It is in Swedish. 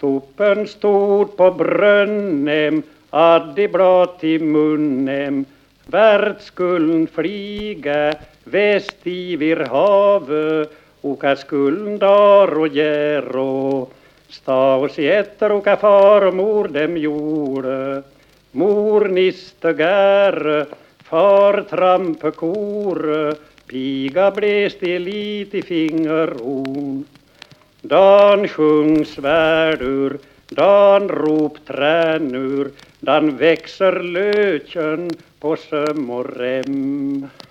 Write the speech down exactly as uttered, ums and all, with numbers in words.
Tuppen stod på brönnem, addi blad i munnem. Vart skulden flyga, väst i vir have, oka skulden dar och gärå. Staus jätter oka far och mor dem gjorde. Mor niste gärre, far trampe kore, piga bläst i lit i fingeron. Dan sjung svärdur, dan rop tränur, dan växer löken på söm och rem.